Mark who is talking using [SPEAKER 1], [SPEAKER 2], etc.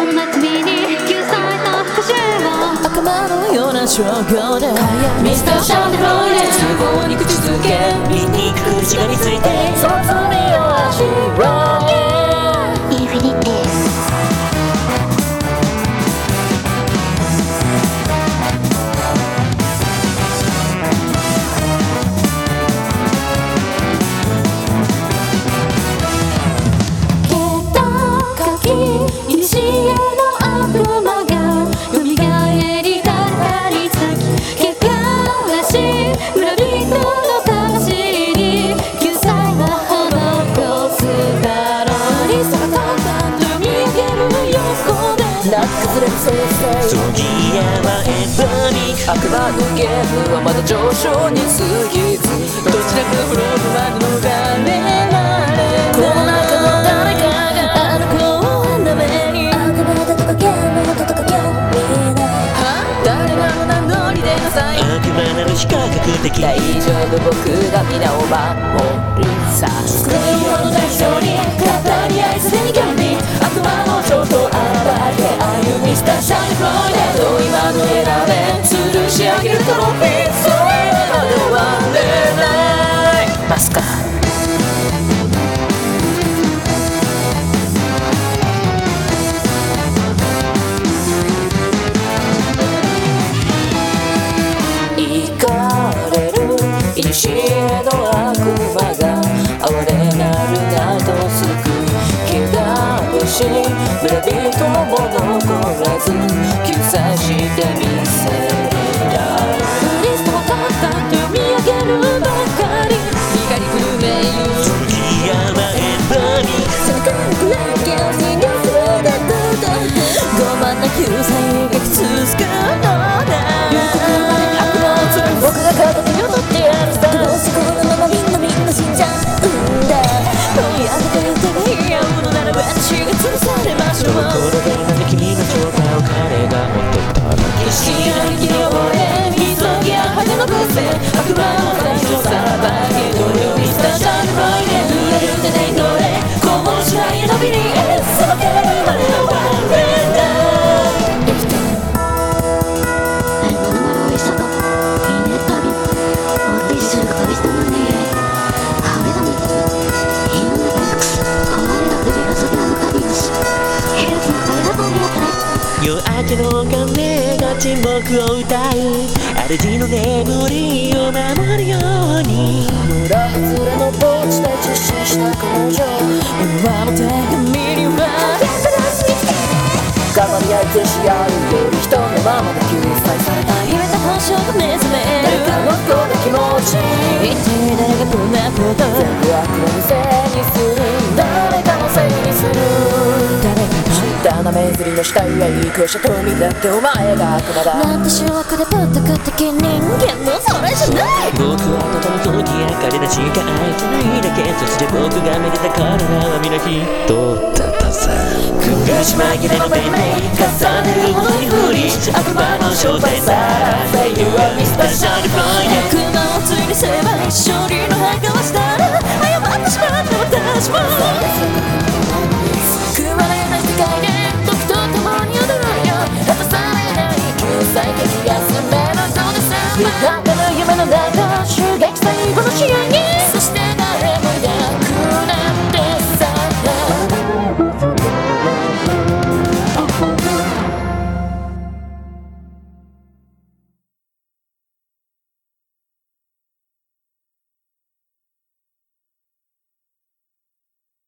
[SPEAKER 1] んな君に救済の復讐を
[SPEAKER 2] 悪魔のような証拠でミスターシャンデロイで都合に口づけ醜くしがみついてその罪を味わえインフィニティ崩れる先生そぎやまえばに悪魔のゲームはまだ上昇に過ぎずどちらかフローブマグのがれられこの中の誰かがあの子をなめに悪魔だとかゲームだとか興味ない誰なの名乗り出なさい悪魔なる非科学的大丈夫僕が皆を守るさ救い物大勝利語り合いすでに興味悪魔の衝動暴れミスターシャインフロイデと今の選べ吊るし上げるトロフィーそれまで終われないマスカいかれる古の悪魔が哀れなるなど救う怪我をし村人も残らず救済してみせるリストは簡単と読み上げるばかり光くるめゆ次やまえばにそのからくらい気を逃がすのだと傲慢な救済が続くのだ悪魔を釣る僕が片手を取ってやるさどうしこのままみんな死んじゃうんだ追い上げて手が言い合うのなら私が吊るされましょうこれでなんで君の状態を彼が持っていたら必死に生きようね急ぎや羽の伏線悪魔の最初さばけどよミスターシャンフロイデ濡れる手で乗れこうしないのびにさばけるまで終われない生きてる얼마나 멀리서도 이내 밤이 어떻게 지를 거리서는 해 하루에도 이놈의 백스 거만이라 그리가 소리나는 가비시 헤르기 거리가 보이었다 夜明けの鐘が沈黙を歌う主の眠りを守るように村外れの墓地で実施した彼女今の手紙には頑張り合い消し合うより人のままで救済された秘めた本性が目覚める誰かの不幸な気持ち一体誰がこんなこと全部悪魔のせいにする誰かのせいにする誰かが斜めずりの死体へ行くしとみだってお前が悪魔だなんて掌握でぶったく的人間のそれじゃない僕はとても時や彼らしか愛せないだけそして僕がめでた彼らは皆人だったぜ苦し紛れの弁明重ねるほどに不利悪魔の正体さらせ You are Mr. Shiny Boy 悪魔をついにせば勝利の墓をしたら謝ってしまった私も